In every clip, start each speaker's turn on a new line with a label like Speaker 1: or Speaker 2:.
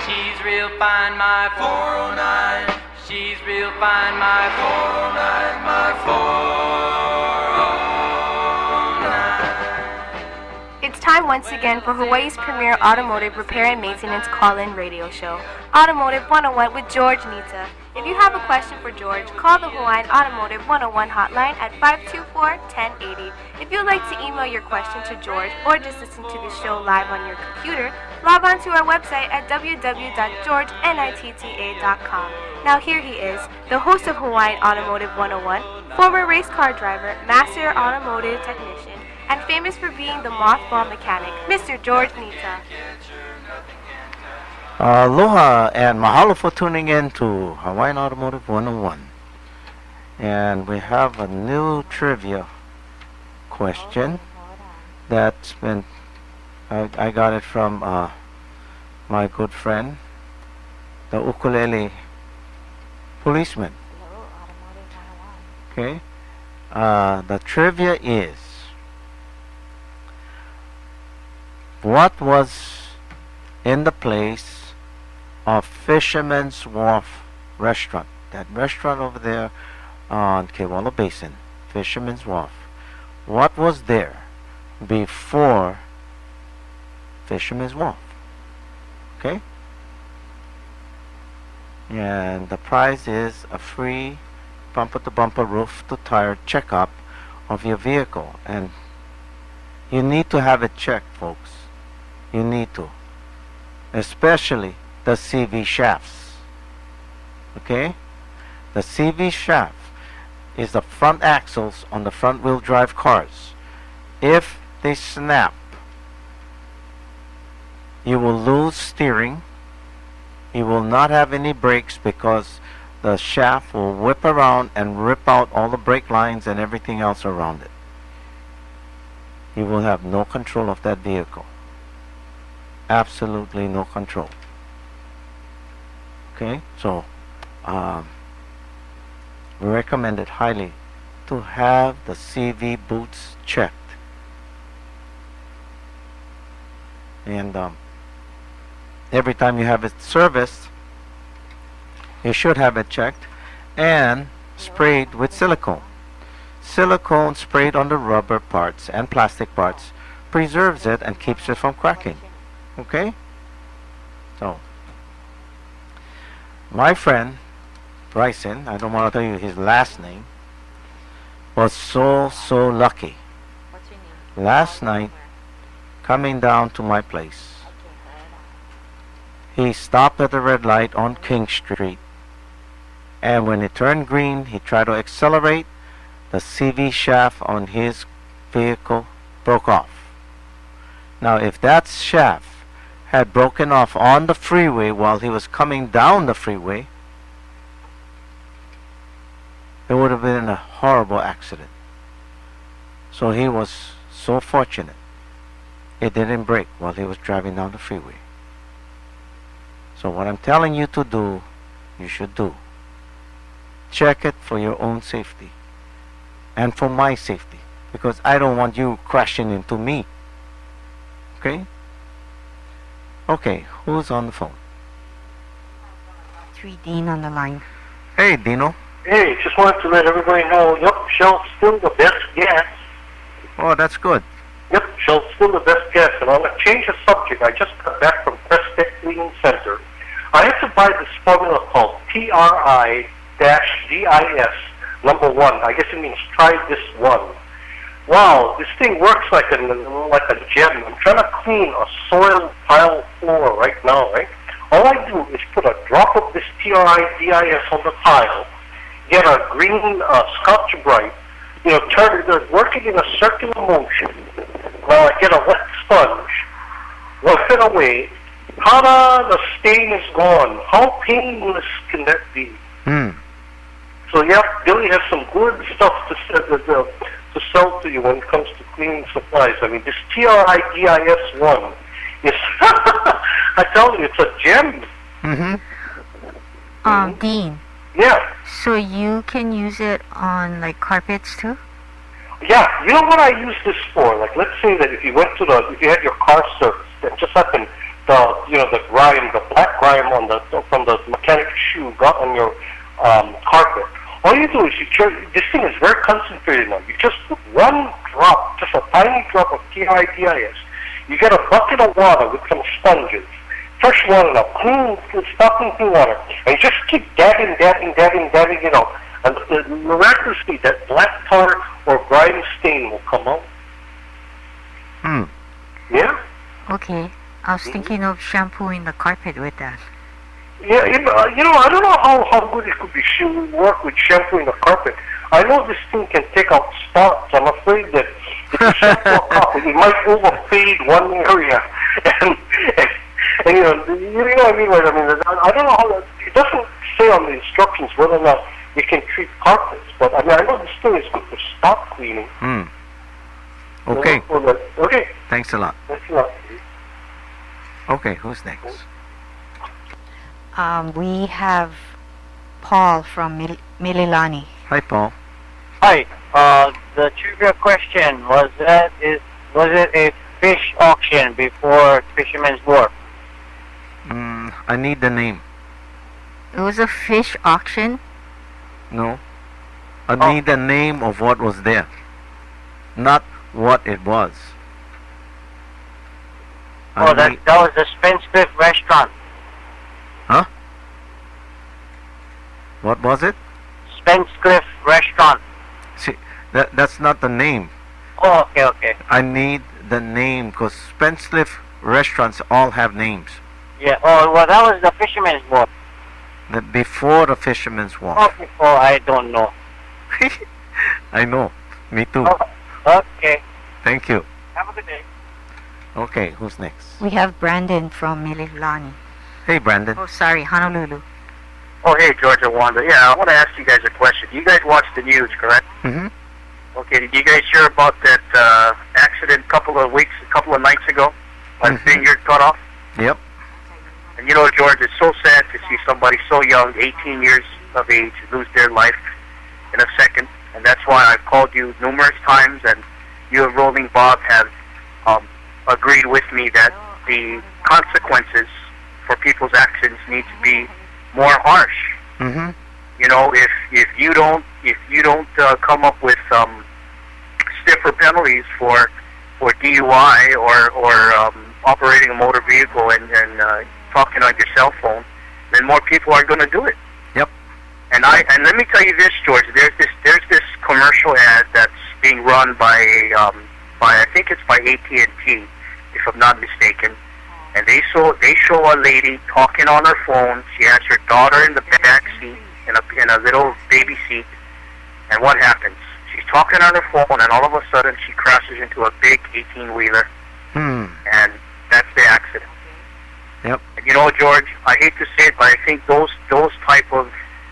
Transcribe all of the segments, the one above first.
Speaker 1: She's real fine, my 409. She's real fine, my 409, my 409.
Speaker 2: It's time once again for Hawaii's premier automotive repair and maintenance call-in radio show, Automotive 101 with George Nita. If you have a question for George, call the Hawaiian Automotive 101 hotline at 524-1080. If you'd like to email your question to George or just listen to the show live on your computer, log on to our website at www.georgenitta.com. Now here he is, the host of Hawaiian Automotive 101, former race car driver, master automotive technician, and famous for being the mothball mechanic, Mr. George Nita.
Speaker 3: Aloha and mahalo for tuning in to Hawaiian Automotive 101. And we have a new trivia question that's been, I got it from my good friend, the ukulele policeman. Okay. The trivia is, what was in the place of Fisherman's Wharf restaurant? That restaurant over there on Kewalo Basin, Fisherman's Wharf. What was there before Fisherman's Wharf? Okay? And the prize is a free bumper-to-bumper roof-to-tire checkup of your vehicle. And you need to have it checked, folks. You need to. Especially the CV shafts. Okay? The CV shaft is the front axles on the front wheel drive cars. If they snap, you will lose steering. You will not have any brakes because the shaft will whip around and rip out all the brake lines and everything else around it. You will have no control of that vehicle. Absolutely no control. Okay, so we recommend it highly to have the CV boots checked. And every time you have it serviced, you should have it checked and sprayed with silicone. Silicone sprayed on the rubber parts and plastic parts preserves it and keeps it from cracking. Okay? So, my friend Bryson, I don't want to tell you his last name, was so lucky.
Speaker 4: What's your name?
Speaker 3: Last night, coming down to my place, he stopped at the red light on King Street, and when it turned green, he tried to accelerate. The CV shaft on his vehicle broke off. Now, if that shaft had broken off on the freeway while he was coming down the freeway, it would have been a horrible accident. So he was so fortunate it didn't break while he was driving down the freeway. So what I'm telling you to do, you should do. Check it for your own safety and for my safety, because I don't want you crashing into me. Okay? Okay, who's on the phone?
Speaker 4: 3 Dean on the line.
Speaker 3: Hey, Dino.
Speaker 5: Hey, just wanted to let everybody know, yep, Shell's still the best gas.
Speaker 3: Oh, that's good.
Speaker 5: Yep, Shell's still the best gas. And I'm going to change the subject. I just got back from Prestek Cleaning Center. I had to buy this formula called TRI-DIS number 1. I guess it means try this one. Wow, this thing works like a gem. I'm trying to clean a soil tile floor right now, right? All I do is put a drop of this TRI-DIS on the tile, get a green Scotch-Brite, turn it, work it in a circular motion. Now I get a wet sponge, rub it away. Ta-da! The stain is gone. How painless can that be? So yeah, Billy has some good stuff to sell to you when it comes to cleaning supplies. I mean, this TRI-DIS one is, I tell you, it's a gem.
Speaker 4: Dean.
Speaker 5: Yeah.
Speaker 4: So you can use it on like carpets too?
Speaker 5: Yeah. You know what I use this for? Like, let's say that if you had your car serviced and just happened the grime, the black grime on from the mechanic's shoe got on your carpet. All you do is this thing is very concentrated now. You just put one drop, just a tiny drop of TIDIS. You get a bucket of water with some sponges, fresh water now, sparkling clean water, and you just keep dabbing it out. And miraculously, that black tar or grime stain will come out. Yeah?
Speaker 4: Okay. I was thinking of shampooing the carpet with that.
Speaker 5: Yeah, I don't know how good it could be work with shampooing the carpet. I know this thing can take out spots. I'm afraid that if you shampoo a carpet, it might overfade one area. And you know what I mean? Right? I mean, I don't know how. It doesn't say on the instructions whether or not you can treat carpets, but I mean, I know this thing is good for spot cleaning.
Speaker 3: Okay.
Speaker 5: Okay.
Speaker 3: Thanks a lot.
Speaker 5: Thanks a lot.
Speaker 3: Okay, who's next?
Speaker 4: We have Paul from Mililani.
Speaker 3: Hi, Paul.
Speaker 6: Hi. The trivia question was it a fish auction before Fisherman's Wharf?
Speaker 3: I need the name.
Speaker 4: It was a fish auction?
Speaker 3: No. I need the name of what was there, not what it was.
Speaker 6: That was the Spence-Cliff restaurant.
Speaker 3: Huh? What was it?
Speaker 6: Spence-Cliff restaurant.
Speaker 3: See, that's not the name.
Speaker 6: Oh, okay.
Speaker 3: I need the name because Spence-Cliff restaurants all have names.
Speaker 6: Yeah. Oh, well, that was the Fisherman's Wharf.
Speaker 3: Before the Fisherman's Wharf.
Speaker 6: Oh, before, I don't know.
Speaker 3: I know. Me too.
Speaker 6: Oh, okay.
Speaker 3: Thank you.
Speaker 6: Have a good day.
Speaker 3: Okay, who's next?
Speaker 4: We have Brandon from Mililani.
Speaker 3: Hey, Brandon.
Speaker 4: Oh, sorry, Honolulu.
Speaker 7: Oh, hey, George and Wanda. Yeah, I want to ask you guys a question. You guys watch the news, correct?
Speaker 3: Mm-hmm.
Speaker 7: Okay, did you guys hear about that accident a couple of nights ago when Vineyard cut off?
Speaker 3: Yep.
Speaker 7: And you know, George, it's so sad to see somebody so young, 18 years of age, lose their life in a second. And that's why I've called you numerous times, and you and Rolling Bob have agreed with me that the consequences for people's actions need to be more harsh.
Speaker 3: Mm-hmm.
Speaker 7: You know, if you don't come up with stiffer penalties for DUI or operating a motor vehicle and talking on your cell phone, then more people are going to do it.
Speaker 3: Yep.
Speaker 7: And let me tell you this, George. There's this commercial ad that's being run by I think it's by AT&T, if I'm not mistaken. And they show a lady talking on her phone. She has her daughter in the back seat in a little baby seat. And what happens? She's talking on her phone, and all of a sudden she crashes into a big 18-wheeler. And that's the accident.
Speaker 3: Yep.
Speaker 7: And you know, George, I hate to say it, but I think those types of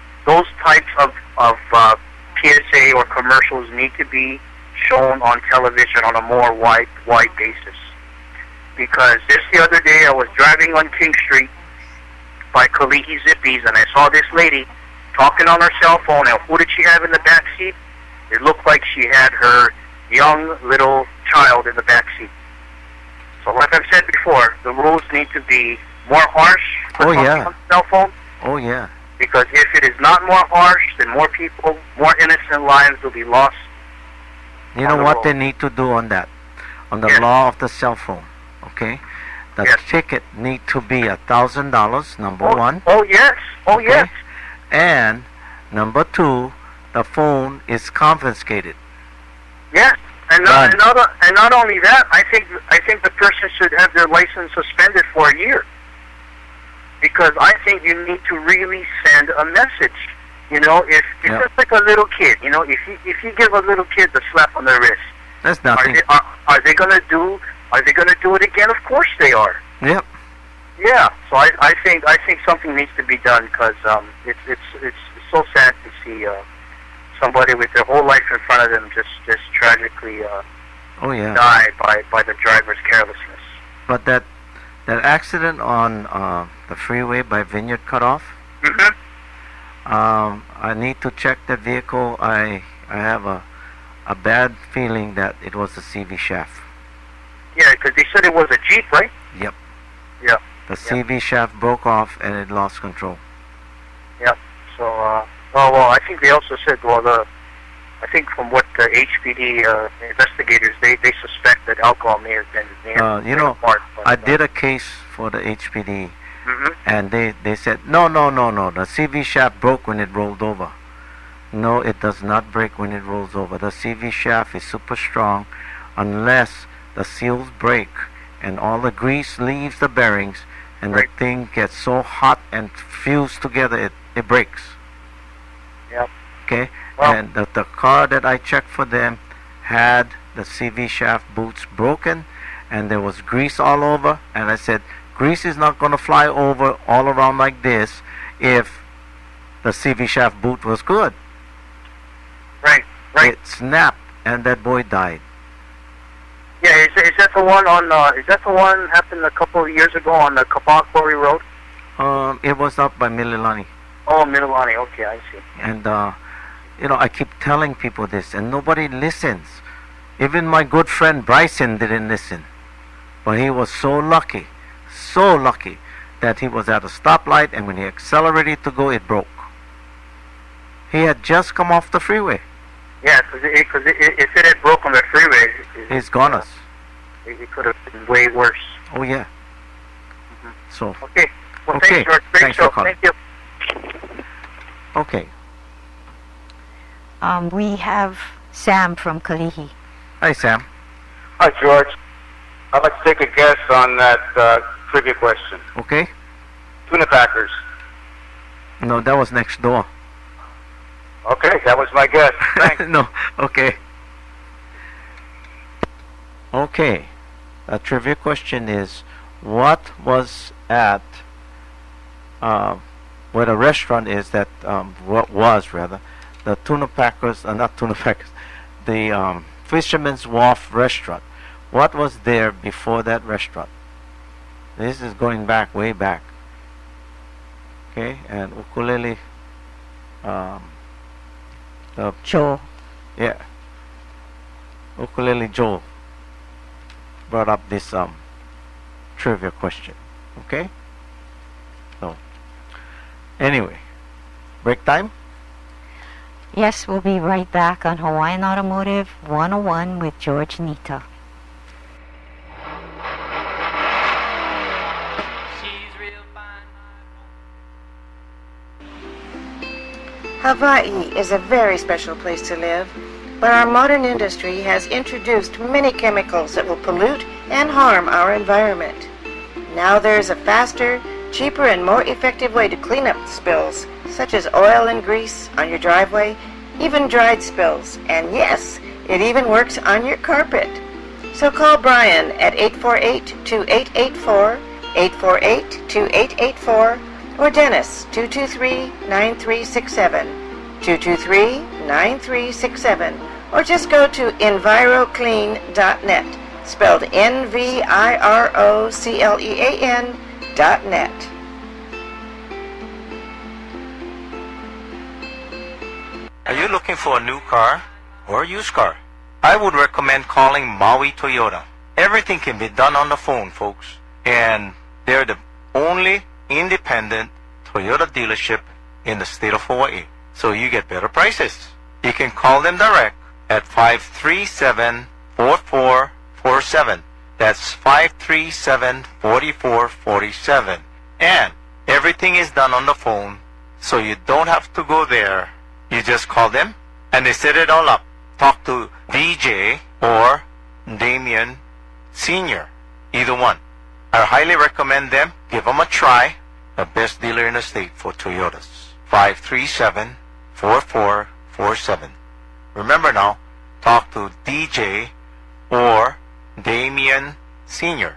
Speaker 7: PSA or commercials need to be shown on television on a more wide basis. Because just the other day I was driving on King Street by Kalihi Zippies, and I saw this lady talking on her cell phone. And who did she have in the back seat? It looked like she had her young little child in the back seat. So like I've said before, the rules need to be more harsh for talking on the cell phone.
Speaker 3: Oh, yeah.
Speaker 7: Because if it is not more harsh, then more people, more innocent lives will be lost.
Speaker 3: You know what they need to do on that? On the law of the cell phone, okay? The ticket need to be $1,000, number one.
Speaker 7: Oh, yes. Oh,
Speaker 3: okay?
Speaker 7: yes.
Speaker 3: And number two, the phone is confiscated.
Speaker 7: Yes. And not only that, I think the person should have their license suspended for a year. Because I think you need to really send a message. You know, if it's just like a little kid, you know, if you give a little kid the slap on the wrist,
Speaker 3: that's nothing.
Speaker 7: Are they gonna do it again? Of course they are.
Speaker 3: Yep.
Speaker 7: Yeah. So I think something needs to be done because it's so sad to see somebody with their whole life in front of them just tragically die by the driver's carelessness.
Speaker 3: But that accident on the freeway by Vineyard Cutoff.
Speaker 7: Mm-hmm.
Speaker 3: I need to check the vehicle. I have a bad feeling that it was a CV shaft.
Speaker 7: Yeah, because they said it was a Jeep, right?
Speaker 3: Yep.
Speaker 7: Yeah.
Speaker 3: The CV shaft broke off and it lost control.
Speaker 7: Yep. So, well, I think they also said, I think from what the HPD investigators, they suspect that alcohol may have been part.
Speaker 3: I did a case for the HPD, and they said, no, the CV shaft broke when it rolled over. No, it does not break when it rolls over. The CV shaft is super strong unless the seals break and all the grease leaves the bearings and the thing gets so hot and fused together it breaks.
Speaker 7: Yep.
Speaker 3: Okay? Well, and the car that I checked for them had the CV shaft boots broken and there was grease all over, and I said, grease is not going to fly over all around like this if the CV shaft boot was good.
Speaker 7: Right.
Speaker 3: It snapped and that boy died.
Speaker 7: Yeah, is that the one on? Is that the one happened a couple of years ago on the Kabak Quarry Road?
Speaker 3: It was up by Mililani.
Speaker 7: Oh, Mililani. Okay, I see.
Speaker 3: And I keep telling people this, and nobody listens. Even my good friend Bryson didn't listen. But he was so lucky that he was at a stoplight, and when he accelerated to go, it broke. He had just come off the freeway.
Speaker 7: Yeah, because if it had broken on the freeway,
Speaker 3: it's gone us.
Speaker 7: It could have been way worse.
Speaker 3: Oh yeah. So.
Speaker 7: Okay. Well, thanks, George. Great show. Thank you.
Speaker 3: Okay.
Speaker 4: We have Sam from Kalihi.
Speaker 3: Hi, Sam.
Speaker 8: Hi, George. I'd like to take a guess on that trivia question.
Speaker 3: Okay.
Speaker 8: Tuna Packers.
Speaker 3: No, that was next door.
Speaker 8: Okay, that was my guess. Thanks.
Speaker 3: No, okay. Okay. A trivia question is, what was at where the restaurant is that what was rather the Tuna Packers, not Tuna Packers, the Fisherman's Wharf restaurant. What was there before that restaurant? This is going back, way back. Okay, and Ukulele.
Speaker 4: Joe.
Speaker 3: Yeah. Ukulele Joe brought up this trivia question. Okay? So anyway, break time?
Speaker 4: Yes, we'll be right back on Hawaiian Automotive 101 with George Nita.
Speaker 9: Hawaii is a very special place to live, but our modern industry has introduced many chemicals that will pollute and harm our environment. Now there's a faster, cheaper, and more effective way to clean up spills, such as oil and grease on your driveway, even dried spills, and yes, it even works on your carpet. So call Brian at 848-2884, 848-2884, or Dennis, 223-9367, 223-9367, or just go to enviroclean.net, spelled NVIROCLEAN.net.
Speaker 3: Are you looking for a new car or a used car? I would recommend calling Maui Toyota. Everything can be done on the phone, folks, and they're the only independent Toyota dealership in the state of Hawaii, so you get better prices. You can call them direct at 537-4447. That's 537-4447. And everything is done on the phone, so you don't have to go there. You just call them, and they set it all up. Talk to DJ or Damien Sr., either one. I highly recommend them. Give them a try. The best dealer in the state for Toyotas. 537-4447. Remember now, talk to DJ or Damien Sr.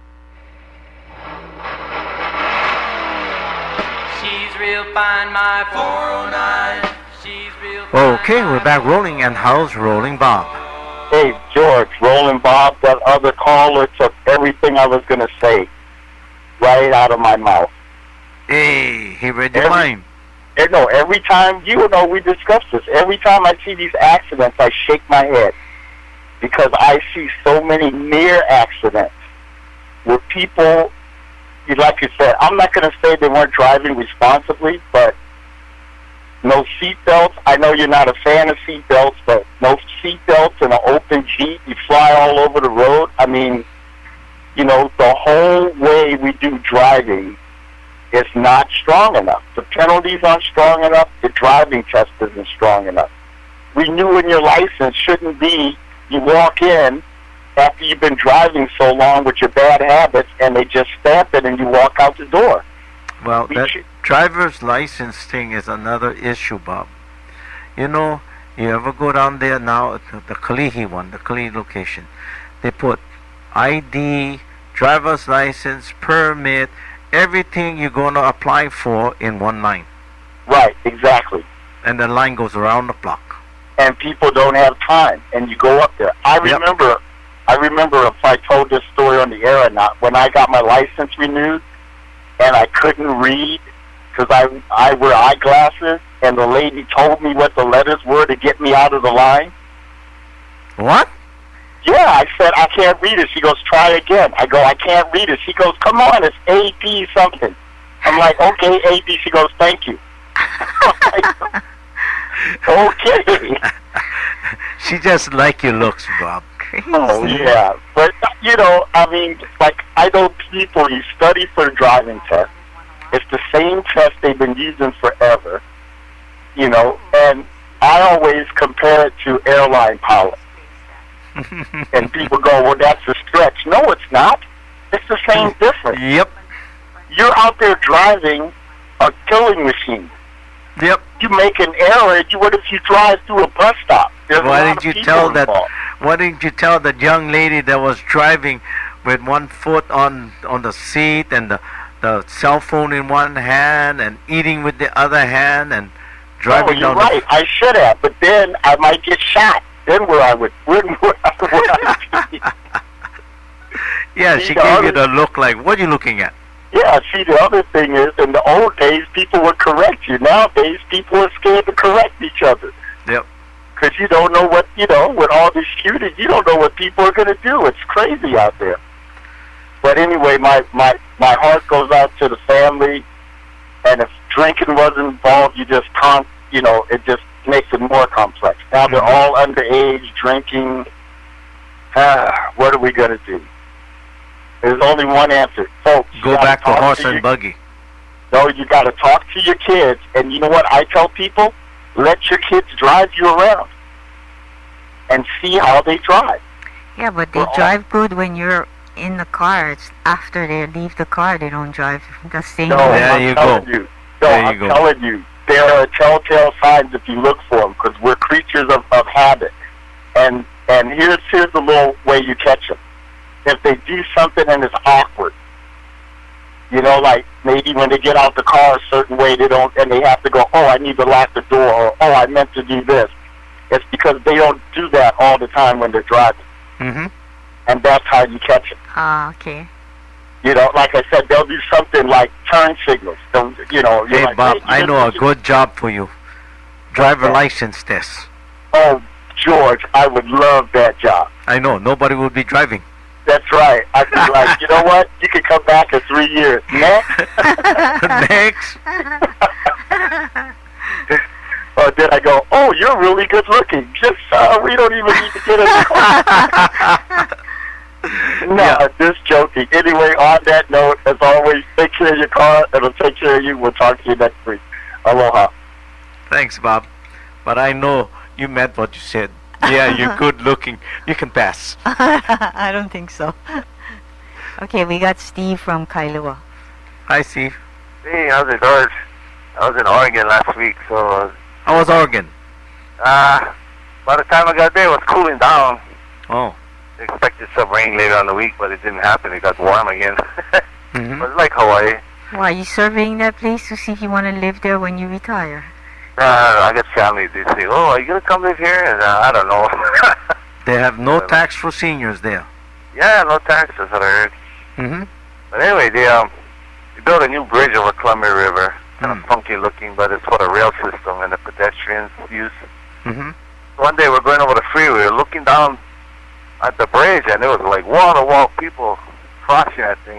Speaker 1: She's real fine, my 409. She's real fine.
Speaker 3: Okay, we're back rolling, and how's Rolling Bob?
Speaker 8: Hey, George, Rolling Bob, that other caller took everything I was going to say right out of my mouth.
Speaker 3: Hey, he read your mind.
Speaker 8: No, every time, we discussed this, every time I see these accidents, I shake my head because I see so many near accidents where people like you said, I'm not going to say they weren't driving responsibly, but no seatbelts. I know you're not a fan of seatbelts, but no seatbelts in an open Jeep. You fly all over the road. I mean, you know, the whole way we do driving is not strong enough. The penalties aren't strong enough. The driving test isn't strong enough. Renewing your license shouldn't be you walk in after you've been driving so long with your bad habits and they just stamp it and you walk out the door.
Speaker 3: Well, that driver's license thing is another issue, Bob. You know, you ever go down there now, the Kalihi one, the Kalihi location, they put ID, driver's license, permit, everything you're going to apply for in one line.
Speaker 8: Right, exactly.
Speaker 3: And the line goes around the block.
Speaker 8: And people don't have time, and you go up there. I remember if I told this story on the air or not, when I got my license renewed, and I couldn't read, because I wear eyeglasses, and the lady told me what the letters were to get me out of the line.
Speaker 3: What?
Speaker 8: Yeah, I said, I can't read it. She goes, try again. I go, I can't read it. She goes, come on, it's AP something. I'm like, okay, AP. She goes, thank you. Okay.
Speaker 3: She just like your looks, Bob.
Speaker 8: Oh, yeah. But, you know, I mean, like, I know people, you study for the driving test. It's the same test they've been using forever, you know, and I always compare it to airline pilots. And people go, well, that's a stretch. No, it's not. It's the same difference.
Speaker 3: Yep.
Speaker 8: You're out there driving a killing machine.
Speaker 3: Yep.
Speaker 8: You make an error. What if you drive through a bus stop?
Speaker 3: Why didn't you tell that young lady that was driving with one foot on the seat and the cell phone in one hand and eating with the other hand and driving down?
Speaker 8: You're right. I should have, but then I might get shot. Then where I would be.
Speaker 3: Yeah, she gave you the look like, what are you looking at?
Speaker 8: Yeah, see, the other thing is, in the old days, people would correct you. Nowadays, people are scared to correct each other.
Speaker 3: Yep.
Speaker 8: Because you don't know what, you know, with all this shooting, you don't know what people are going to do. It's crazy out there. But anyway, my heart goes out to the family, and if drinking wasn't involved, you just can't, you know, it just makes it more complex. Now they're all underage, drinking. What are we going to do? There's only one answer. Folks,
Speaker 3: go back to horse and buggy.
Speaker 8: No, you got to talk to your kids. And you know what I tell people? Let your kids drive you around and see how they drive.
Speaker 4: Yeah, but they drive good when you're in the car. It's after they leave the car, they don't drive the same way.
Speaker 8: I'm telling you. There are telltale signs if you look for them, because we're creatures of habit. And here's the little way you catch them. If they do something and it's awkward, you know, like maybe when they get out the car a certain way, they have to go, oh, I need to lock the door, or oh, I meant to do this. It's because they don't do that all the time when they're driving.
Speaker 3: Mm-hmm.
Speaker 8: And that's how you catch them.
Speaker 4: Ah, okay.
Speaker 8: You know, like I said, they'll do something like turn signals. You know,
Speaker 3: hey,
Speaker 8: like,
Speaker 3: Bob, I know a good job for you. Driver license test.
Speaker 8: Oh, George, I would love that job.
Speaker 3: I know. Nobody will be driving.
Speaker 8: That's right. I'd be like, you know what? You can come back in 3 years. Next.
Speaker 3: Next.
Speaker 8: Or then I go, oh, you're really good looking. Just, we don't even need to get in the car. No, just joking. Anyway, on that note, as always, take care of your car. It'll take care of you. We'll talk to you next week. Aloha.
Speaker 3: Thanks, Bob. But I know you meant what you said. Yeah, you're good looking. You can pass.
Speaker 4: I don't think so. Okay, we got Steve from Kailua.
Speaker 3: Hi, Steve.
Speaker 10: Hey, how's it going? I was in Oregon last week, so...
Speaker 3: How was Oregon?
Speaker 10: By the time I got there, it was cooling down.
Speaker 3: Oh.
Speaker 10: They expected some rain later on the week, but it didn't happen. It got warm again.
Speaker 3: Mm-hmm.
Speaker 10: But it's like Hawaii.
Speaker 4: Why, are you surveying that place to see if you want to live there when you retire?
Speaker 10: I got family. They say, oh, are you going to come live here? And I don't know.
Speaker 3: They have no tax for seniors there.
Speaker 10: Yeah, no tax, that's what I heard.
Speaker 3: Mm-hmm.
Speaker 10: But anyway, they built a new bridge over Columbia River. Kind of funky looking, but it's for the rail system and the pedestrians use.
Speaker 3: Mm-hmm.
Speaker 10: One day we're going over the freeway, we're looking down at the bridge, and there was like wall-to-wall people crossing that thing.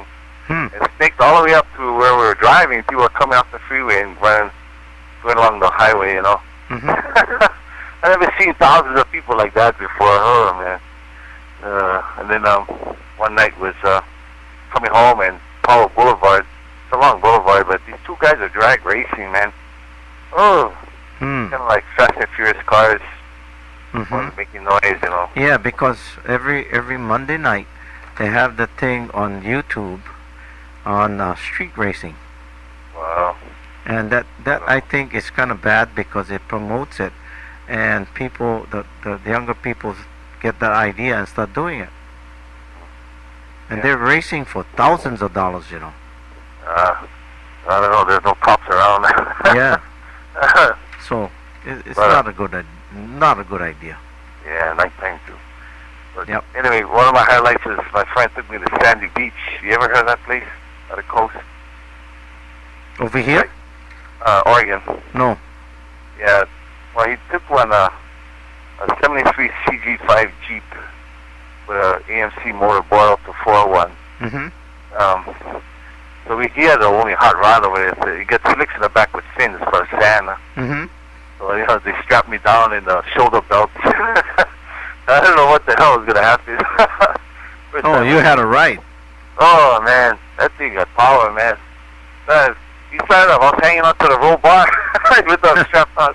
Speaker 10: It snaked all the way up to where we were driving. People were coming off the freeway and going along the highway, you know. I've never seen thousands of people like that before. Oh, man. And then one night was coming home and Powell Boulevard. It's a long boulevard, but these two guys are drag racing, man. Oh, kind of like Fast and Furious cars, making noise, you know.
Speaker 3: Yeah, because every Monday night they have the thing on YouTube on street racing.
Speaker 10: Wow.
Speaker 3: And that I think is kind of bad because it promotes it, and people, the younger people, get that idea and start doing it. And they're racing for thousands of dollars, you know.
Speaker 10: I don't know. There's no cops around.
Speaker 3: Yeah. So it's not a good idea.
Speaker 10: Yeah, nighttime too. But anyway, one of my highlights is my friend took me to Sandy Beach. You ever heard of that place on the coast?
Speaker 3: Over here?
Speaker 10: Oregon.
Speaker 3: No.
Speaker 10: Yeah. Well, he took one a 73 CG5 Jeep with a AMC motor boiled up to 401. So he had the only hot rod over there. So he gets slicks in the back with fins for sand. So you know, they strapped me down in the shoulder belts. I don't know what the hell was gonna happen.
Speaker 3: Oh, you had a ride.
Speaker 10: Oh man, that thing got power, man. He started up. I was hanging onto the roll bar with the strap on.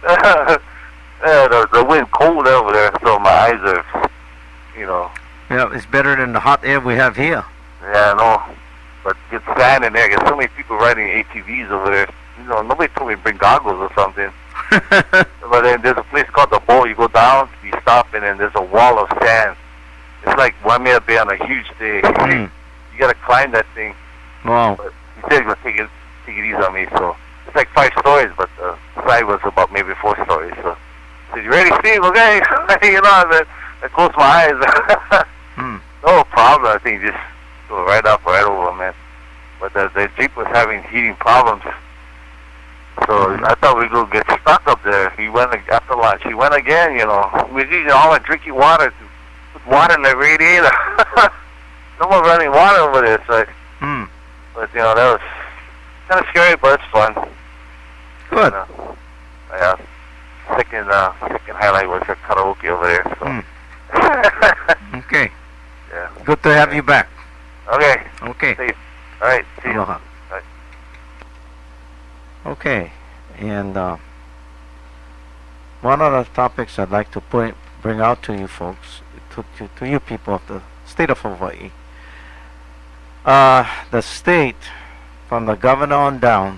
Speaker 10: The wind cold over there, so my eyes are, you know.
Speaker 3: Yeah, it's better than the hot air we have here.
Speaker 10: Yeah, I know. But get sand in there. There's so many people riding ATVs over there. You know, nobody told me to bring goggles or something. But then there's a place called the Bowl. You go down, you stop, and then there's a wall of sand. It's like Waimea Bay on a huge day. You gotta climb that thing.
Speaker 3: Wow.
Speaker 10: But he said he was take it easy on me. So it's like 5 stories, but the side was about maybe 4 stories. So he said, "You ready, Steve? Okay." You know, and then I closed my eyes. No problem. I think just go right up, right over, man. But the Jeep was having heating problems. So I thought we'd go get stuck up there. He went after lunch. He went again, you know. We using all that drinking water to put water in the radiator. No more running water over there. So, but you know, that was kind of scary, but it's fun.
Speaker 3: Good.
Speaker 10: And, yeah. Second highlight was the karaoke over there. So.
Speaker 3: Okay.
Speaker 10: Yeah.
Speaker 3: Good to have you back.
Speaker 10: Okay.
Speaker 3: Okay.
Speaker 10: See you. All right. See you.
Speaker 3: Aloha.
Speaker 10: Right.
Speaker 3: Okay, and one of the topics I'd like to bring out to you folks, to you people of the state of Hawaii. The state, from the governor on down,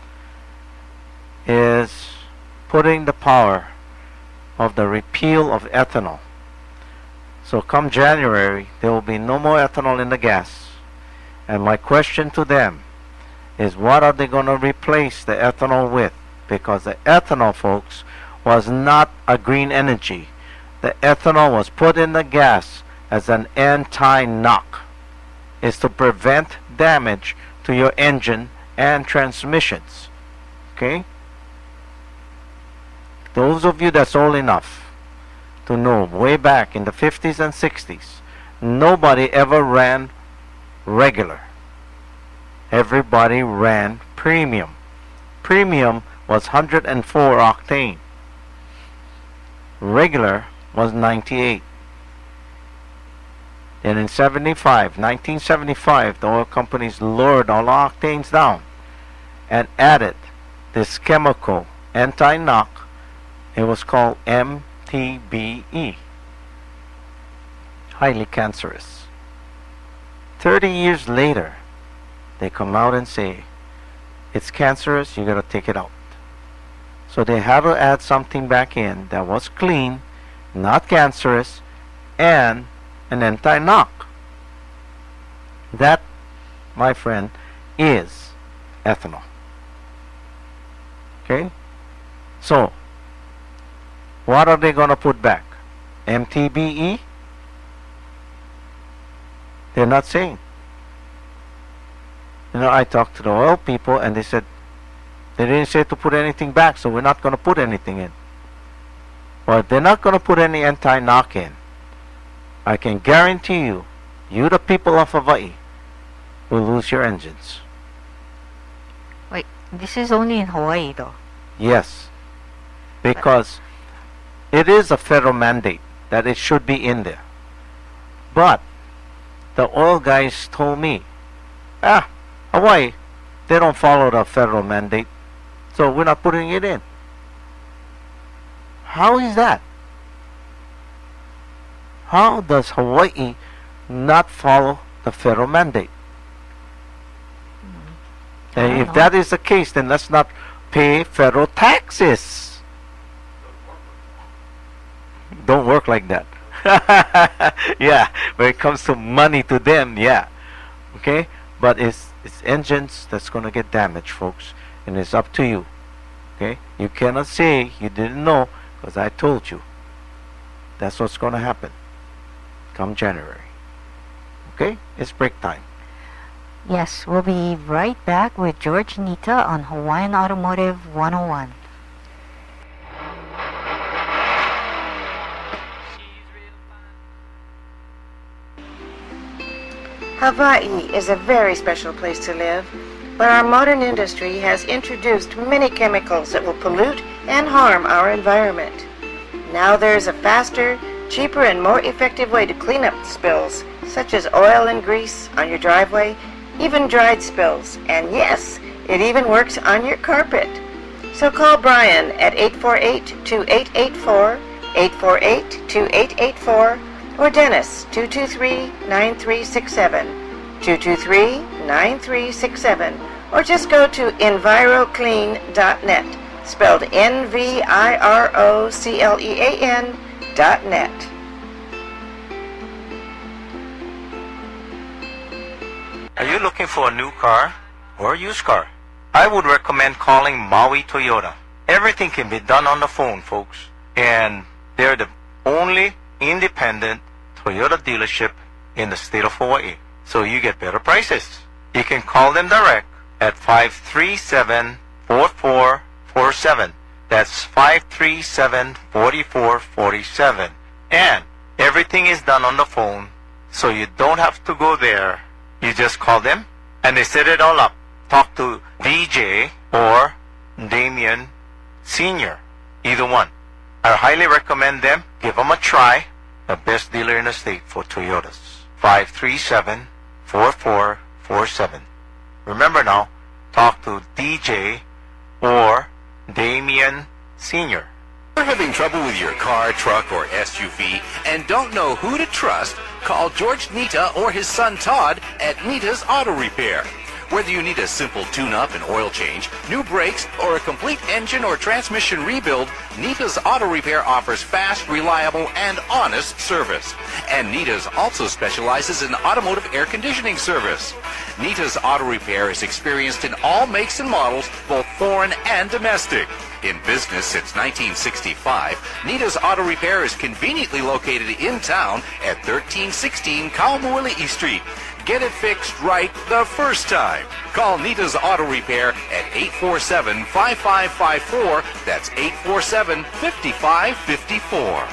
Speaker 3: is putting the power of the repeal of ethanol. So come January, there will be no more ethanol in the gas. And my question to them is, what are they going to replace the ethanol with? Because the ethanol, folks, was not a green energy. The ethanol was put in the gas as an anti-knock. It's to prevent damage to your engine and transmissions. Okay? Those of you that's old enough to know, way back in the 50s and 60s, nobody ever ran regular. Everybody ran premium. Premium was 104 octane. Regular was 98. And in 1975, the oil companies lowered all the octanes down and added this chemical anti-knock. It was called MTBE. Highly cancerous. 30 years later, they come out and say, it's cancerous, you gotta take it out. So they had to add something back in that was clean, not cancerous, and an anti-knock. That, my friend, is ethanol. Okay? So, what are they gonna put back? MTBE? They're not saying. You know, I talked to the oil people and they said they didn't say to put anything back, so we're not going to put anything in. Well, they're not going to put any anti-knock in. I can guarantee you, you the people of Hawaii, will lose your engines.
Speaker 4: Wait, this is only in Hawaii though.
Speaker 3: Yes, because it is a federal mandate that it should be in there. But the oil guys told me, Hawaii, they don't follow the federal mandate, so we're not putting it in. How is that? How does Hawaii not follow the federal mandate? And if that is the case, then let's not pay federal taxes. Don't work like that. Yeah, when it comes to money to them, yeah. Okay? But it's engines that's going to get damaged, folks. And it's up to you. Okay? You cannot say you didn't know, because I told you. That's what's going to happen come January. Okay? It's break time.
Speaker 4: Yes, we'll be right back with George Nita on Hawaiian Automotive 101.
Speaker 9: Hawaii is a very special place to live, but our modern industry has introduced many chemicals that will pollute and harm our environment. Now there's a faster, cheaper, and more effective way to clean up spills, such as oil and grease on your driveway, even dried spills, and yes, it even works on your carpet. So call Brian at 848-2884, 848-2884, or Dennis, 223-9367, 223-9367, or just go to EnviroClean.net, spelled NVIROCLEAN.net.
Speaker 3: Are you looking for a new car or a used car? I would recommend calling Maui Toyota. Everything can be done on the phone, folks. And they're the only independent Toyota dealership in the state of Hawaii. So you get better prices. You can call them direct at 537-4447. That's 537-4447. And everything is done on the phone, so you don't have to go there. You just call them, and they set it all up. Talk to DJ or Damien Sr., either one. I highly recommend them. Give them a try. The best dealer in the state for Toyotas. 537-4447. Remember now, talk to DJ or Damien Sr.
Speaker 11: If you're having trouble with your car, truck, or SUV and don't know who to trust, call George Nita or his son Todd at Nita's Auto Repair. Whether you need a simple tune-up and oil change, new brakes, or a complete engine or transmission rebuild, Nita's Auto Repair offers fast, reliable, and honest service. And Nita's also specializes in automotive air conditioning service. Nita's Auto Repair is experienced in all makes and models, both foreign and domestic. In business since 1965, Nita's Auto Repair is conveniently located in town at 1316 Kaumoili'i Street. Get it fixed right the first time. Call Nita's Auto Repair at 847-5554. That's 847-5554.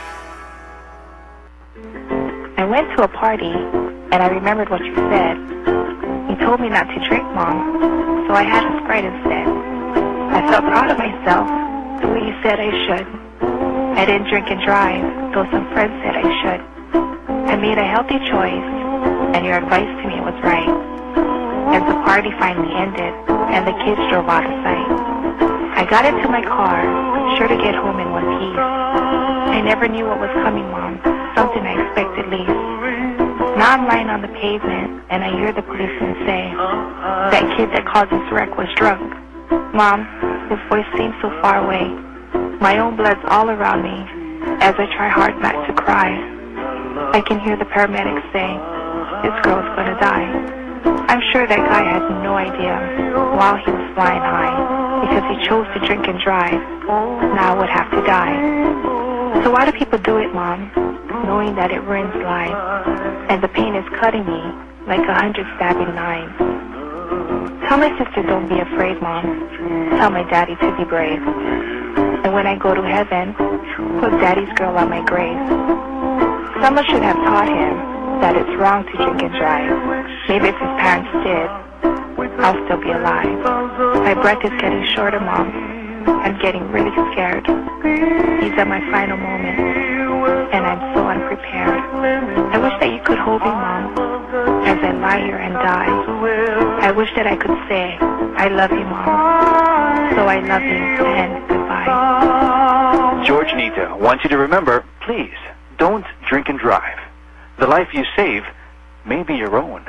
Speaker 12: I went to a party, and I remembered what you said. You told me not to drink, Mom, so I had a Sprite instead. I felt proud of myself, the way you said I should. I didn't drink and drive, though some friends said I should. I made a healthy choice, and your advice to me was right. As the party finally ended, and the kids drove out of sight, I got into my car, sure to get home in one piece. I never knew what was coming, Mom, something I expected least. Now I'm lying on the pavement, and I hear the policeman say, that kid that caused this wreck was drunk. Mom, his voice seems so far away. My own blood's all around me as I try hard not to cry. I can hear the paramedics saying, this girl's gonna die. I'm sure that guy had no idea while he was flying high, because he chose to drink and drive. Now would have to die. So why do people do it, Mom, knowing that it ruins lives, and the pain is cutting me like 100 stabbing knives? Tell my sister don't be afraid, Mom. Tell my daddy to be brave. And when I go to heaven, put Daddy's girl on my grave. Someone should have taught him that it's wrong to drink and drive. Maybe if his parents did, I'll still be alive. My breath is getting shorter, Mom. I'm getting really scared. These are my final moments, and I'm so unprepared. I wish that you could hold me, Mom, as I lie here and die. I wish that I could say, I love you, Mom. So I love you, and goodbye.
Speaker 13: George Nita wants you to remember, please, don't drink and drive. The life you save may be your own.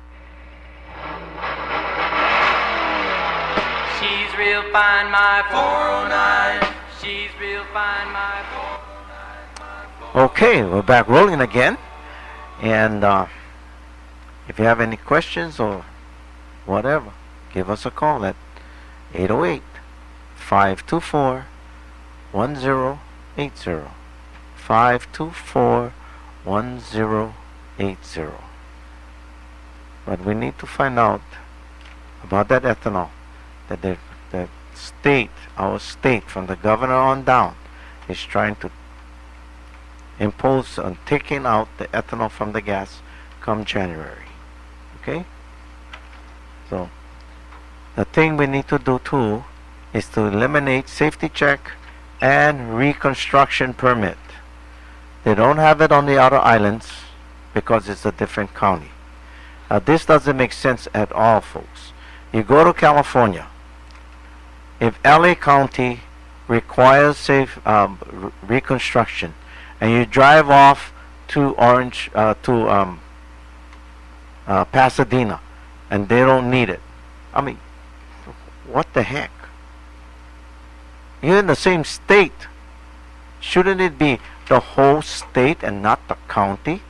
Speaker 1: She's real fine, my 409. She's real fine, my 409.
Speaker 3: Okay, we're back rolling again. And if you have any questions or whatever, give us a call at 808-524-1080. 524-1080. But we need to find out about that ethanol that the state, our state, from the governor on down, is trying to impose on taking out the ethanol from the gas come January. Okay? So the thing we need to do too is to eliminate safety check and reconstruction permit. They don't have it on the outer islands because it's a different county. Now this doesn't make sense at all, folks. You go to California. If LA County requires safe reconstruction, and you drive off to Pasadena, and they don't need it, I mean, what the heck? You're in the same state. Shouldn't it be the whole state and not the county?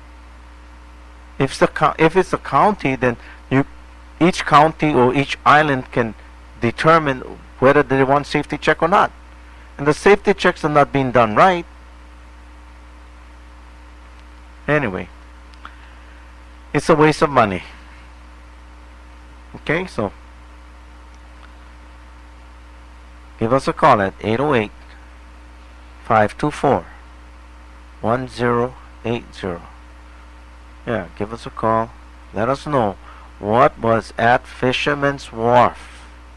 Speaker 3: If it's a county, then each county or each island can determine whether they want safety check or not. And the safety checks are not being done right. Anyway, it's a waste of money. Okay, so give us a call at 808-524-1080. Yeah, give us a call. Let us know what was at Fisherman's Wharf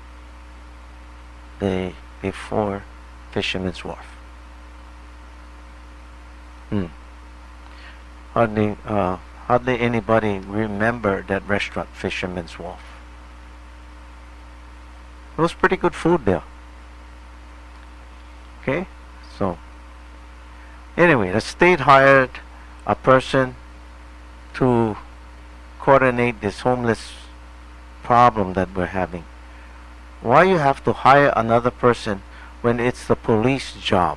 Speaker 3: day before Fisherman's Wharf. Hardly anybody remember that restaurant, Fisherman's Wharf. It was pretty good food there. Okay, so anyway, the state hired a person to coordinate this homeless problem that we're having. Why you have to hire another person when it's the police job?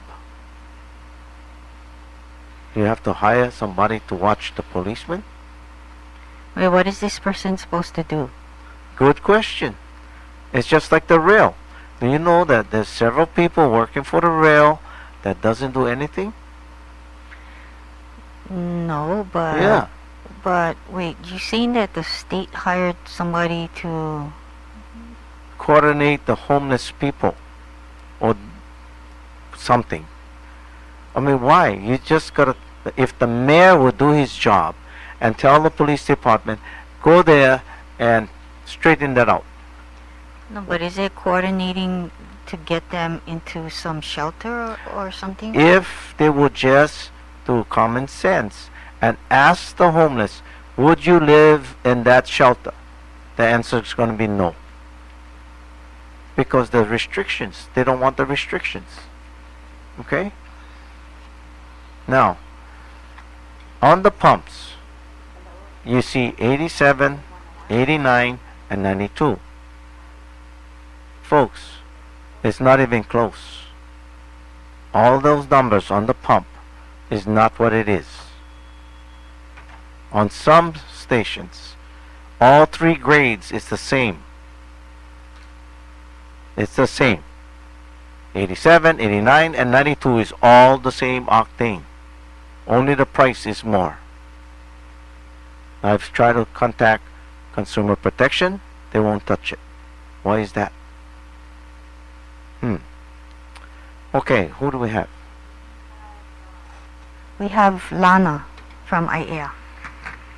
Speaker 3: You have to hire somebody to watch the policeman?
Speaker 4: Wait, what is this person supposed to do?
Speaker 3: Good question. It's just like the rail. Do you know that there's several people working for the rail that doesn't do anything?
Speaker 4: No, but...
Speaker 3: Yeah.
Speaker 4: But, wait, you saying that the state hired somebody to...
Speaker 3: coordinate the homeless people or something. I mean, why? You just gotta... If the mayor would do his job and tell the police department, go there and straighten that out.
Speaker 4: No, but is it coordinating to get them into some shelter or something?
Speaker 3: If they would just do common sense and ask the homeless, would you live in that shelter? The answer is going to be no. Because the restrictions, they don't want the restrictions. Okay? Now, on the pumps, you see 87, 89, and 92. Folks, it's not even close. All those numbers on the pump is not what it is. On some stations, all three grades is the same. It's the same. 87, 89, and 92 is all the same octane. Only the price is more. I've tried to contact Consumer Protection. They won't touch it. Why is that? Okay, who do we have?
Speaker 4: We have Lana from IAEA.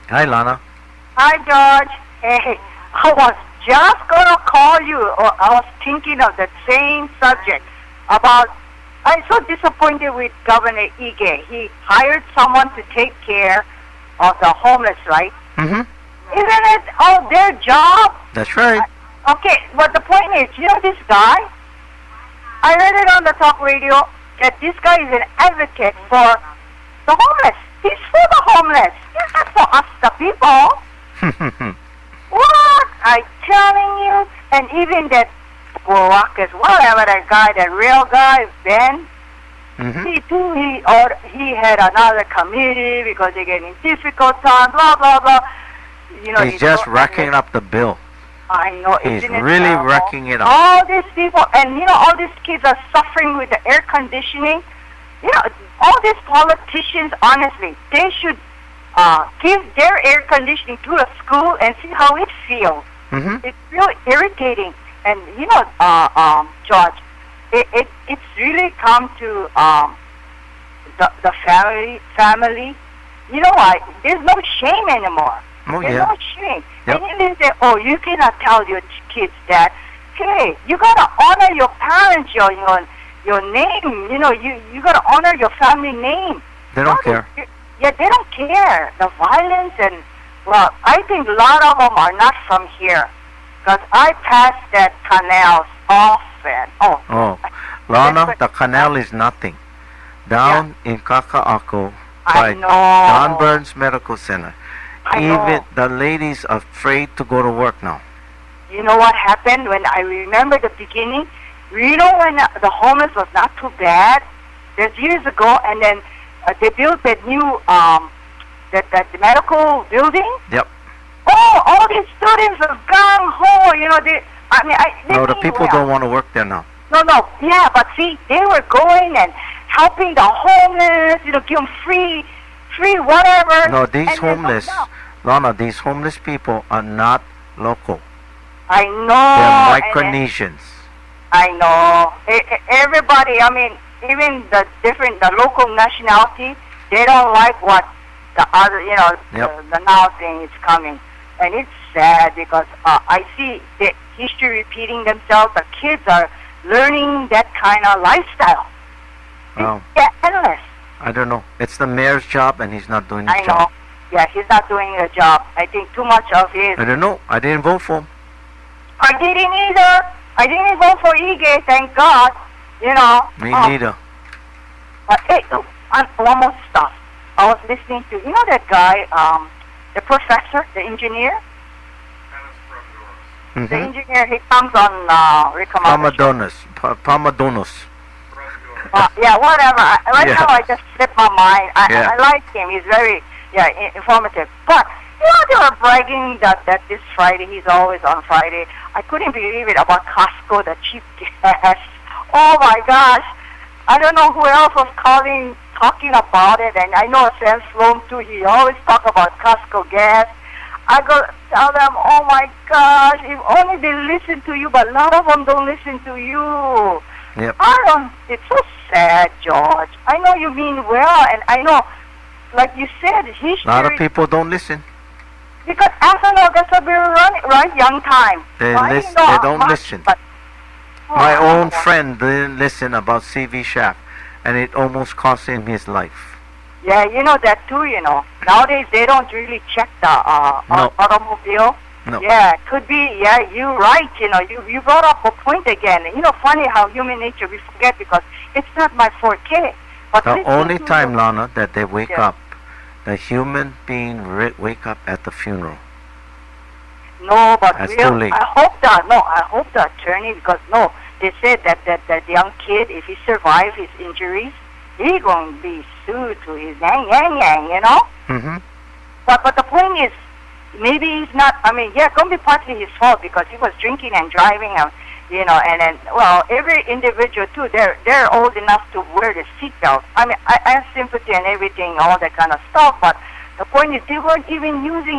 Speaker 3: Hi, Lana.
Speaker 14: Hi, George. Hey, I was just gonna call you, or I was thinking of that same subject about. I'm so disappointed with Governor Ige. He hired someone to take care of the homeless, right?
Speaker 3: Mm-hmm.
Speaker 14: Isn't it all their job?
Speaker 3: That's right.
Speaker 14: Okay, but the point is, you know this guy? I read it on the talk radio that this guy is an advocate for the homeless. He's for the homeless. He's not for us, the people. What? I'm telling you. And even that Guaracas, whatever that guy, that real guy, Ben, he too, he had another committee because they're getting difficult time, blah, blah, blah. You know,
Speaker 3: He's just racking up the bill.
Speaker 14: I know.
Speaker 3: He's
Speaker 14: isn't it
Speaker 3: really
Speaker 14: terrible?
Speaker 3: racking it up.
Speaker 14: All these people, and you know, all these kids are suffering with the air conditioning. You know, all these politicians, honestly, they should give their air conditioning to a school and see how it feels. It's really irritating. And you know, George, it's really come to the family. You know what? There's no shame anymore.
Speaker 3: Oh,
Speaker 14: There's
Speaker 3: yeah.
Speaker 14: no shame.
Speaker 3: Yep.
Speaker 14: And you say, oh, you cannot tell your kids that. Hey, you gotta honor your parents, your name. You know, you gotta honor your family name.
Speaker 3: They don't care.
Speaker 14: Yeah, they don't care. The violence and, well, I think a lot of them are not from here. Because I pass that canals often.
Speaker 3: Oh, Lana, the canal is nothing. Down in Kaka'ako by Don Burns Medical Center. Even the ladies are afraid to go to work now.
Speaker 14: You know what happened when I remember the beginning? You know when the homeless was not too bad? There's years ago, and then they built that new that medical building.
Speaker 3: Yep.
Speaker 14: Oh, all these students are gung ho. You know,
Speaker 3: No, the people don't want to work there now.
Speaker 14: No, yeah, but see, they were going and helping the homeless. You know, give them free whatever.
Speaker 3: No, these homeless, Lana, these homeless people are not local.
Speaker 14: I know.
Speaker 3: They're Micronesians.
Speaker 14: I know. Everybody, I mean, even the local nationality, they don't like what the other, you know, the now thing is coming. And it's sad because I see the history repeating themselves. The kids are learning that kind of lifestyle.
Speaker 3: Well,
Speaker 14: Yeah, endless.
Speaker 3: I don't know. It's the mayor's job, and he's not doing his
Speaker 14: I know.
Speaker 3: job.
Speaker 14: Yeah, he's not doing a job. I think too much of his.
Speaker 3: I don't know. I didn't vote for him.
Speaker 14: I didn't either. I didn't vote for Ige, thank God. You know.
Speaker 3: Me neither.
Speaker 14: But hey, one more stuff. I was listening to, you know that guy, the professor, the engineer? The engineer, he comes on Rick
Speaker 3: Palmadonos.
Speaker 14: yeah, whatever. Right
Speaker 3: Yeah.
Speaker 14: now I just slipped my mind. I like him. He's very, informative. But, you know, they were bragging that this Friday, he's always on Friday. I couldn't believe it about Costco, the cheap gas. Oh my gosh. I don't know who else was talking about it, and I know Sam Sloan too. He always talk about Costco gas. I go tell them, oh my gosh, if only they listen to you, but a lot of them don't listen to you.
Speaker 3: Yep.
Speaker 14: It's so sad, George. I know you mean well, and I know, like you said, history.
Speaker 3: A lot of people don't listen.
Speaker 14: Because after Augusta, we were running, right, young time.
Speaker 3: They
Speaker 14: Well,
Speaker 3: they don't listen. My own friend didn't listen about C.V. Schaff, and it almost cost him his life.
Speaker 14: Yeah, you know that too, you know. Nowadays, they don't really check the automobile.
Speaker 3: No.
Speaker 14: Yeah, it could be, yeah, you're right, you know. You brought up a point again. You know, funny how human nature, we forget because it's not my forte. But
Speaker 3: The
Speaker 14: listen
Speaker 3: only
Speaker 14: to
Speaker 3: time,
Speaker 14: the-
Speaker 3: Lana, that they wake
Speaker 14: Yeah.
Speaker 3: up, the human being wake up at the funeral.
Speaker 14: No, but
Speaker 3: That's too late.
Speaker 14: I hope the attorney, because they said that young kid, if he survives his injuries, he's going to be sued to his yang, you know?
Speaker 3: Mm-hmm.
Speaker 14: But the point is, maybe he's not, it's going to be partly his fault because he was drinking and driving, you know, and then, well, every individual too, they're old enough to wear the seatbelt. I have sympathy and everything, all that kind of stuff, but the point is they weren't even using,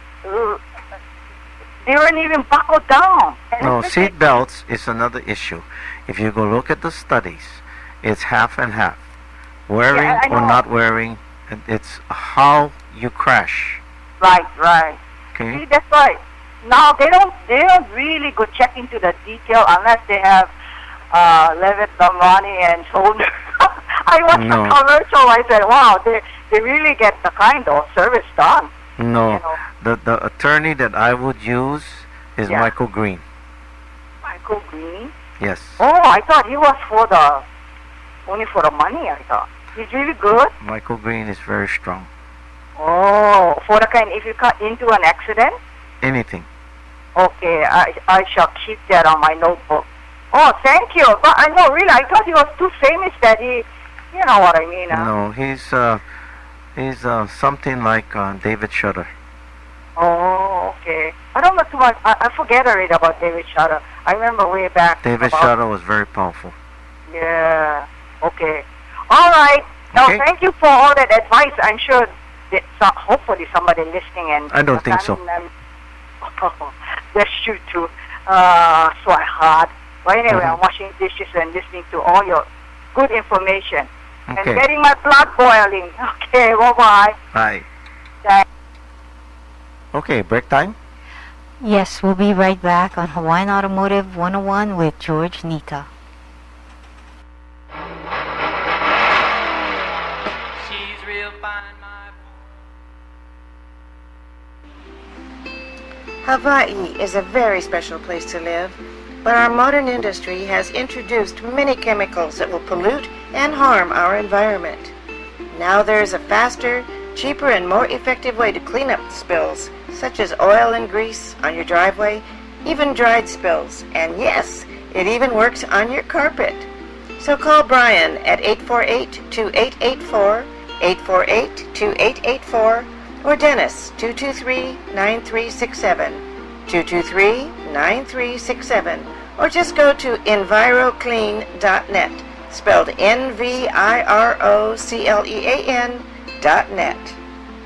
Speaker 14: they weren't even buckled down. And
Speaker 3: No,
Speaker 14: it's just
Speaker 3: seat belts is another issue. If you go look at the studies, it's half and half. Wearing
Speaker 14: Yeah, I
Speaker 3: or
Speaker 14: know.
Speaker 3: not wearing, it's how you crash.
Speaker 14: Right.
Speaker 3: Okay.
Speaker 14: See, that's why now they don't really go check into the detail unless they have Levitt Damrani and Soldier. I watched the commercial. I said, wow, they really get the kind of service done.
Speaker 3: No, the attorney that I would use is Michael Green.
Speaker 14: Michael Green?
Speaker 3: Yes.
Speaker 14: Oh, I thought he was only for the money, I thought. He's really good.
Speaker 3: Michael Green is very strong.
Speaker 14: Oh, for the kind, if you got into an accident?
Speaker 3: Anything.
Speaker 14: Okay, I shall keep that on my notebook. Oh, thank you. But I know, really, I thought he was too famous that he, you know what I mean.
Speaker 3: No, he's something like David Shutter.
Speaker 14: Oh, okay. I don't know too much. I forget already about David Shutter. I remember way back.
Speaker 3: David Shutter was very powerful.
Speaker 14: Yeah. Okay. All right. Now, thank you for all that advice. I'm sure that hopefully somebody listening and
Speaker 3: I don't think so.
Speaker 14: That's true too. So hard. But anyway, I'm washing dishes and listening to all your good information and getting my blood boiling. Okay. Bye-bye.
Speaker 3: Bye.
Speaker 14: Bye.
Speaker 3: Okay, break time.
Speaker 4: Yes, we'll be right back on Hawaiian Automotive 101 with George Nita.
Speaker 1: She's real fine,
Speaker 9: Hawaii is a very special place to live, but our modern industry has introduced many chemicals that will pollute and harm our environment. Now there is a faster, cheaper, and more effective way to clean up spills, such as oil and grease on your driveway, even dried spills, and yes, it even works on your carpet. So call Brian at 848-2884, 848-2884, or Dennis, 223-9367, 223-9367, or just go to enviroclean.net, spelled NVIROCLEAN.net.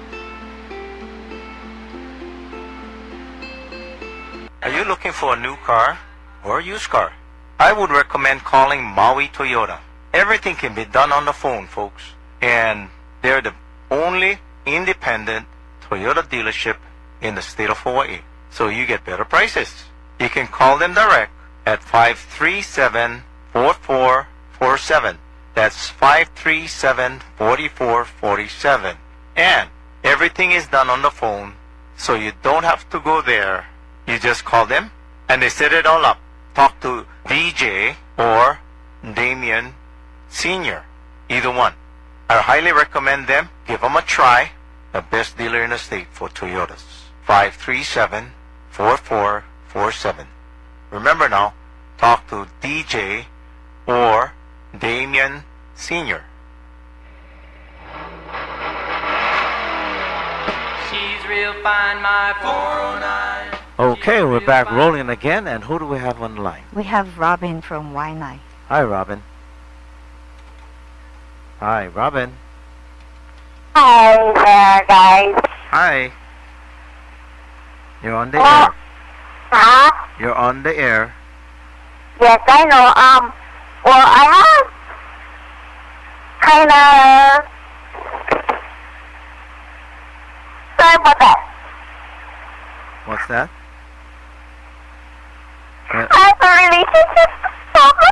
Speaker 3: Are you looking for a new car or a used car? I would recommend calling Maui Toyota. Everything can be done on the phone, folks. And they're the only independent Toyota dealership in the state of Hawaii. So you get better prices. You can call them direct at 537-4447. That's 537-4447. And everything is done on the phone, so you don't have to go there. You just call them, and they set it all up. Talk to DJ or Damien Sr., either one. I highly recommend them. Give them a try. The best dealer in the state for Toyotas. 537-4447. Remember now, talk to DJ or Damien Sr.
Speaker 1: She's real fine, my 409.
Speaker 3: Okay, we're back rolling again, and who do we have on the line?
Speaker 4: We have Robin from Waianae.
Speaker 3: Hi, Robin. Hi, Robin.
Speaker 15: Hi there, guys.
Speaker 3: Hi. You're on the air.
Speaker 15: Huh?
Speaker 3: You're on the air.
Speaker 15: Yes, I know. Well, I have kind of... Sorry about that.
Speaker 3: What's that?
Speaker 15: I have a relationship problem.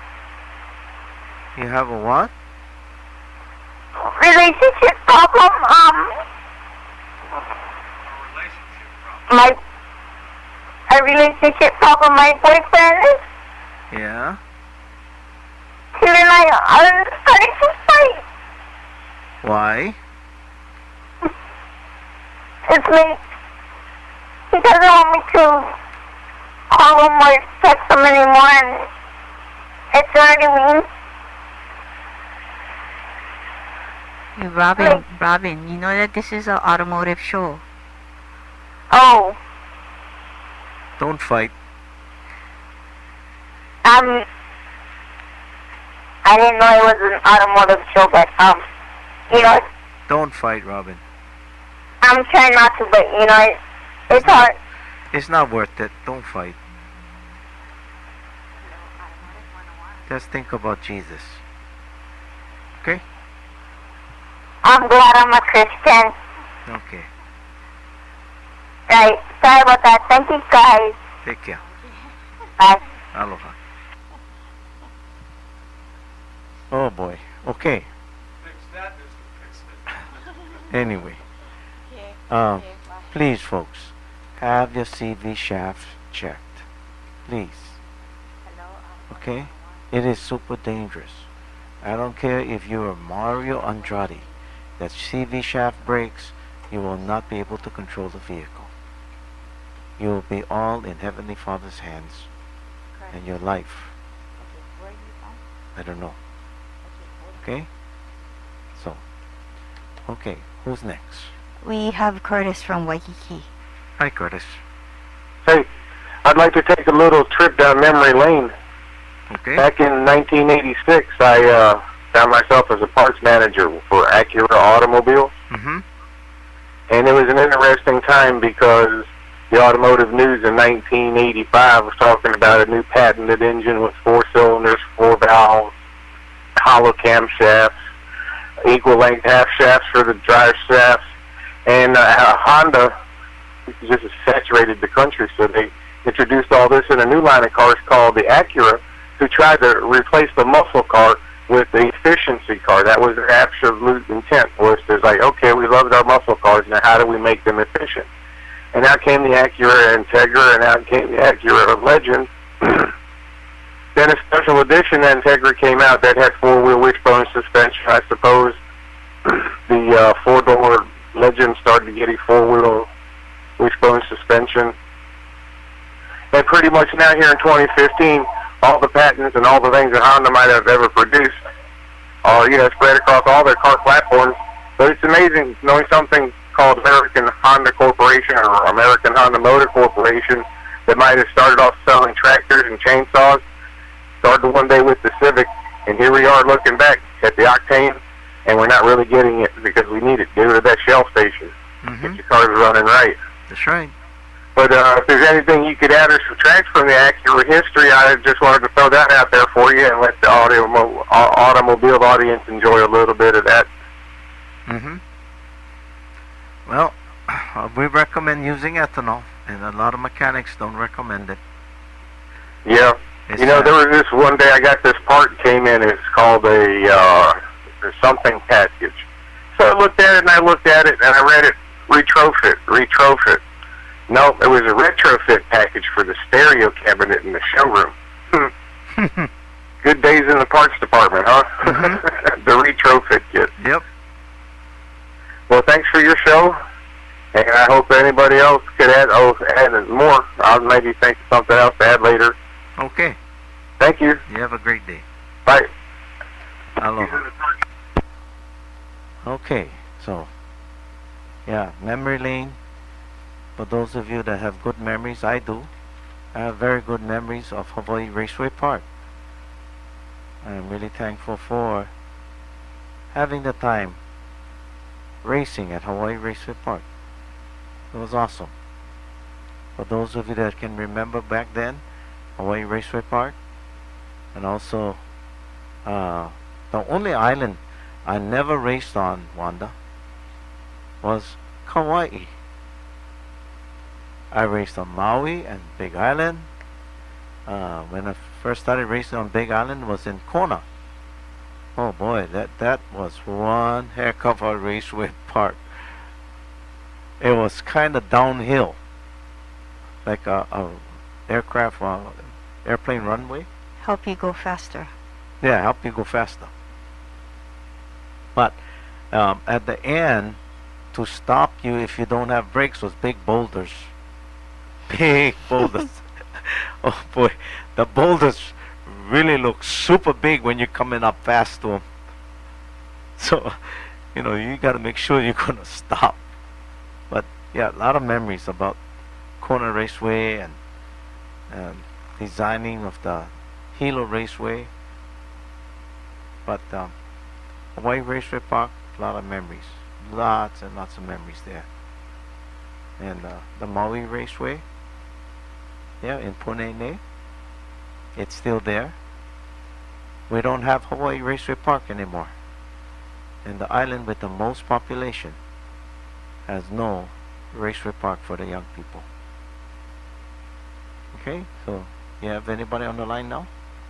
Speaker 3: You have a what?
Speaker 15: Relationship problem. A relationship problem. My boyfriend.
Speaker 3: Yeah.
Speaker 15: He and I are starting to fight.
Speaker 3: Why?
Speaker 15: It's me. He doesn't want me to call him or text him anymore, and it's already mean.
Speaker 4: Hey, Robin, you know that this is an automotive show.
Speaker 15: Oh.
Speaker 3: Don't fight.
Speaker 15: I didn't know it was an automotive show, but, you know,
Speaker 3: Don't fight, Robin.
Speaker 15: I'm trying not to, but, you know, it's hard.
Speaker 3: It's not worth it. Don't fight. Just think about Jesus. Okay?
Speaker 15: I'm glad I'm a Christian.
Speaker 3: Okay.
Speaker 15: Right. Sorry about that. Thank you, guys.
Speaker 3: Take care.
Speaker 15: Bye.
Speaker 3: Aloha. Oh boy. Okay. Anyway. Please, folks, have your CV shaft checked. Please. Okay? It is super dangerous. I don't care if you are Mario Andrade. That CV shaft breaks, you will not be able to control the vehicle. You will be all in Heavenly Father's hands. And your life. I don't know. Okay? So. Okay, who's next?
Speaker 4: We have Curtis from Waikiki.
Speaker 3: Hi, Curtis.
Speaker 16: Hey, I'd like to take a little trip down memory lane.
Speaker 3: Okay.
Speaker 16: Back in 1986, I found myself as a parts manager for Acura Automobile.
Speaker 3: Mm-hmm.
Speaker 16: And it was an interesting time because the automotive news in 1985 was talking about a new patented engine with 4 cylinders, 4 valves, hollow camshafts, equal length half shafts for the drive shafts, and Honda just saturated the country, so they introduced all this in a new line of cars called the Acura, who tried to replace the muscle car with the efficiency car. That was their absolute intent, was there's like, okay, we loved our muscle cars, now how do we make them efficient? And out came the Acura Integra, and out came the Acura Legend. Then a special edition Integra came out that had 4-wheel wishbone suspension. I suppose the 4-door Legend started getting 4-wheel wishbone suspension. And pretty much now here in 2015, all the patents and all the things that Honda might have ever produced are, spread across all their car platforms. But it's amazing knowing something called American Honda Corporation or American Honda Motor Corporation that might have started off selling tractors and chainsaws, started one day with the Civic, and here we are looking back at the Octane, and we're not really getting it because we need it due to that Shell station. Get your cars running right.
Speaker 3: That's right.
Speaker 16: But if there's anything you could add or subtract from the Acura history, I just wanted to throw that out there for you and let the automobile audience enjoy a little bit of that.
Speaker 3: Mm-hmm. Well, we recommend using ethanol, and a lot of mechanics don't recommend it.
Speaker 16: Yeah. There was this one day I got this part came in, it's called a something package. So I looked at it and I read it, retrofit. No, it was a retrofit package for the stereo cabinet in the showroom. Good days in the parts department, huh? The retrofit kit.
Speaker 3: Yep.
Speaker 16: Well, thanks for your show, and I hope anybody else could add more. I'll maybe think of something else to add later.
Speaker 3: Okay.
Speaker 16: Thank you.
Speaker 3: You have a great day.
Speaker 16: Bye.
Speaker 3: Aloha. Okay, so, memory lane. For those of you that have good memories, I do. I have very good memories of Hawaii Raceway Park. I'm really thankful for having the time racing at Hawaii Raceway Park. It was awesome. For those of you that can remember back then, Hawaii Raceway Park, and also the only island I never raced on, Wanda, was Kauai. I raced on Maui and Big Island. When I first started racing on Big Island was in Kona. Oh boy, that was one heck of a raceway park. It was kind of downhill, like a airplane runway.
Speaker 4: Help you go faster.
Speaker 3: Yeah, help you go faster. But at the end, to stop you if you don't have brakes was big boulders. Big boulders. Oh boy, the boulders really look super big when you're coming up fast to them. So, you got to make sure you're going to stop. But yeah, a lot of memories about Kona Raceway and designing of the Hilo Raceway. But Hawaii Raceway Park, a lot of memories. Lots and lots of memories there. And the Maui Raceway, in Punene, it's still there. We don't have Hawaii Raceway Park anymore. And the island with the most population has no Raceway Park for the young people. Okay, so you have anybody on the line now?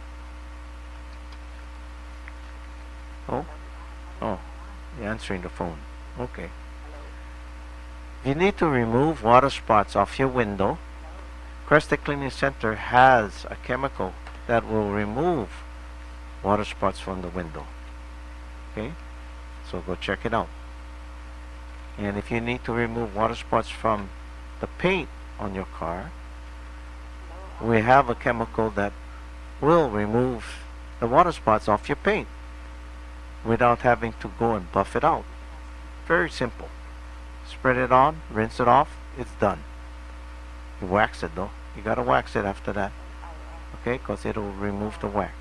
Speaker 3: Oh, you're answering the phone. Okay. If you need to remove water spots off your window, Crested Cleaning Center has a chemical that will remove water spots from the window. Okay, so go check it out. And if you need to remove water spots from the paint on your car, we have a chemical that will remove the water spots off your paint without having to go and buff it out. Very simple. Spread it on, rinse it off, it's done. You wax it though. You gotta wax it after that. Okay, because it'll remove the wax.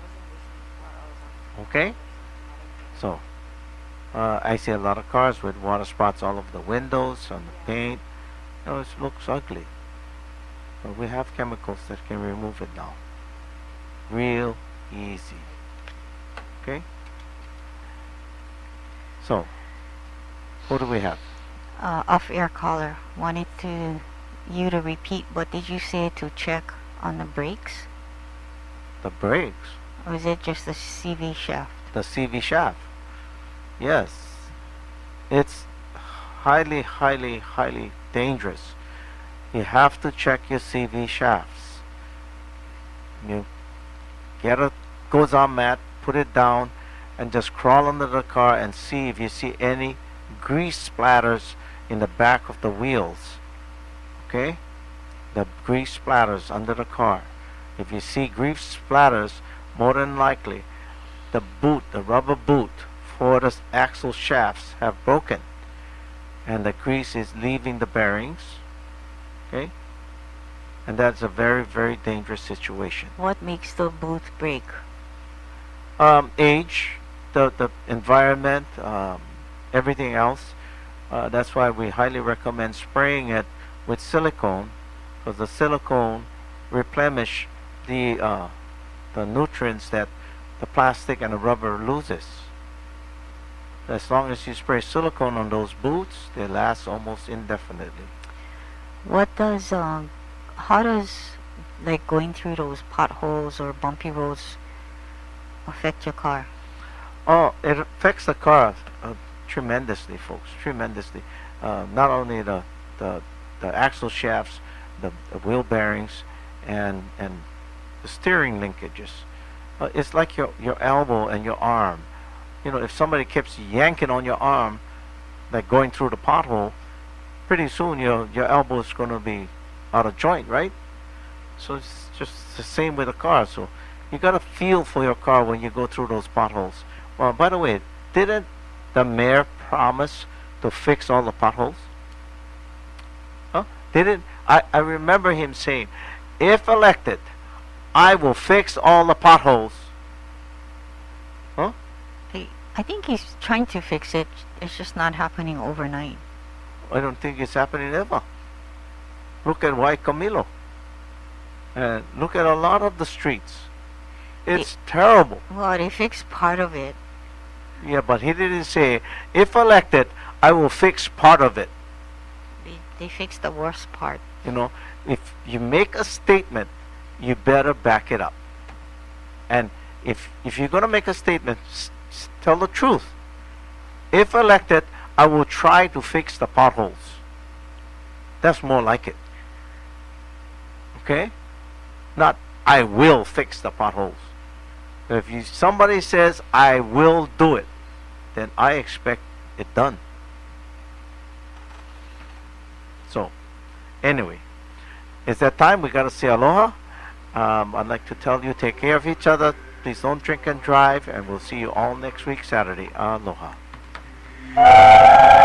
Speaker 3: Okay? So, I see a lot of cars with water spots all over the windows, on the paint. You know, it looks ugly. But we have chemicals that can remove it now. Real easy. Okay? So, who do we have?
Speaker 4: Off-air caller wanted you to repeat what did you say to check on the brakes?
Speaker 3: The brakes?
Speaker 4: Or is it just the CV shaft?
Speaker 3: The CV shaft. Yes. It's highly, highly, highly dangerous. You have to check your CV shafts. You get a goes-on mat, put it down, and just crawl under the car and see if you see any grease splatters in the back of the wheels. Okay? The grease splatters under the car. If you see grease splatters, more than likely the rubber boot for the axle shafts have broken and the grease is leaving the bearings. Okay? And that's a very, very dangerous situation.
Speaker 4: What makes the boot break?
Speaker 3: Age, the environment, everything else. That's why we highly recommend spraying it with silicone, because the silicone replenish the nutrients that the plastic and the rubber loses. As long as you spray silicone on those boots, they last almost indefinitely.
Speaker 4: How does like going through those potholes or bumpy roads affect your car?
Speaker 3: Oh, it affects the car tremendously, folks, tremendously. Not only the axle shafts, the wheel bearings, and the steering linkages. It's like your elbow and your arm. You know, if somebody keeps yanking on your arm, like going through the pothole, pretty soon your elbow is going to be out of joint, right? So it's just the same with a car. So you got to feel for your car when you go through those potholes. Well, by the way, didn't the mayor promise to fix all the potholes? Huh? I remember him saying, if elected, I will fix all the potholes. Huh?
Speaker 4: I think he's trying to fix it. It's just not happening overnight.
Speaker 3: I don't think it's happening ever. Look at White Camilo. And look at a lot of the streets. It's terrible.
Speaker 4: Well, they fixed part of it.
Speaker 3: Yeah, but he didn't say, if elected, I will fix part of it.
Speaker 4: They fixed the worst part.
Speaker 3: You know, if you make a statement, you better back it up. And if you're going to make a statement, tell the truth. If elected, I will try to fix the potholes. That's more like it. Okay? Not, I will fix the potholes. If somebody says, I will do it, then I expect it done. So, anyway, it's that time. We got to say aloha. I'd like to tell you, take care of each other. Please don't drink and drive, and we'll see you all next week, Saturday. Aloha.